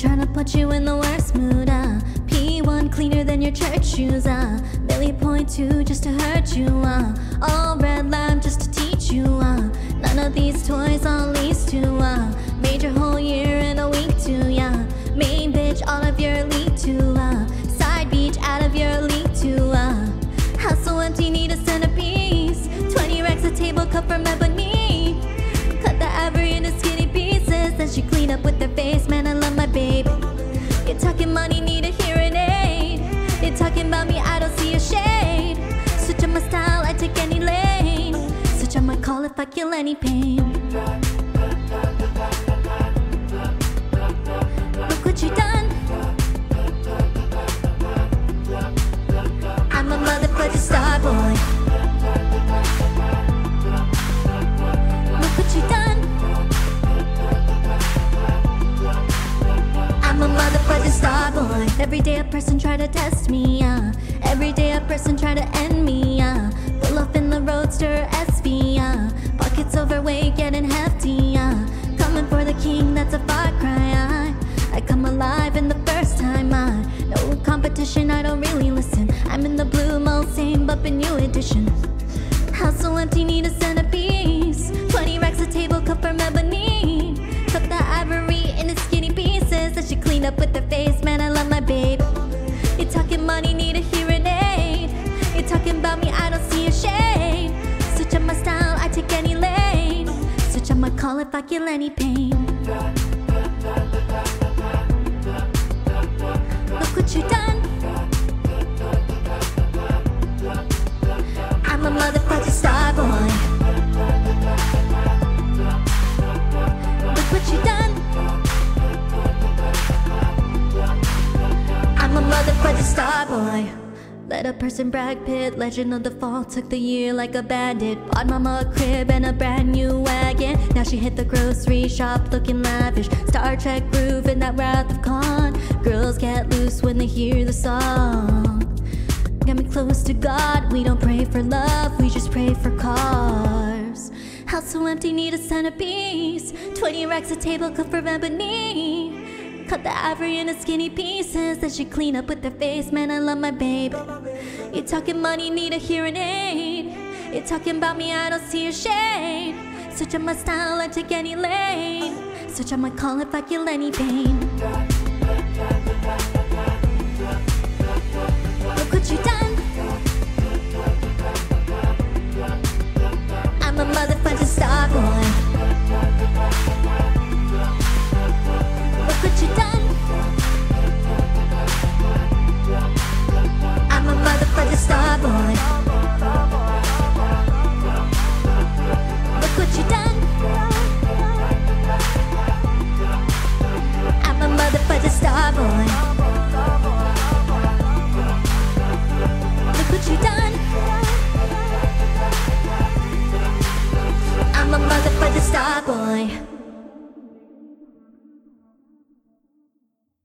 tryna put you in the worst mood, P1 cleaner than your church shoes, Millie point 2 just to hurt you, all red line just to teach you, none of these toys on lease to, made your whole year in a week too, yeah. Main bitch, all of your elite too, side beach out of your elite too, house so empty, need a centerpiece, 20 racks a table cut from ebony, cut the ivory into skinny pieces, then she clean up with her face, man I love my baby. You're talking money, need a hearing aid, you're talking about me, I don't see a shade, switch on my style, I take any lane, switch on my call if I kill any pain. Look what you done, I'm a motherfucking star boy. Look what you done, I'm a motherfucking star boy. Every day a person try to test me, every day a person try to end me, pull up in the Roadster SV, pockets overweight getting hefty, coming for the king, that's a far cry, I come alive in the first time, no competition, I don't really listen, I'm in the blue mode, same but in new edition, house so empty, need a centerpiece, 20 racks a table cut from ebony, cut the ivory into skinny pieces, that she clean up with her face, man I love my babe. You're talking money, need a hearing aid, you're talking about me, I don't see a shade, switch on my style, I take any lane, switch on my call if I kill any pain. Look what you done, I'm a motherfucking star boy. Look what you done, I'm a motherfucking star boy. Let a person Brad Pitt, Legend of the Fall, took the year like a bandit, bought mama a crib and a brand new wagon, now she hit the grocery shop looking lavish, Star Trek groove in that Wrath of Khan, girls get loose when they hear the song, got me close to God, we don't pray for love, we just pray for cars, house so empty, need a centerpiece, 20 racks a table cut from ebony, cut the ivory into skinny pieces, that she clean up with her face, man I love my baby. You're talking money, need a hearing aid, you're talking about me, I don't see a shade, switch on my style, I take any lane, switch on my call if I kill any pain. Look what you done, I'm a motherfucking star boy. Look what you done, I'm a motherfucking star boy. Look what you done, I'm a motherfucking star boy. Look what you done, I'm a motherfucking star boy.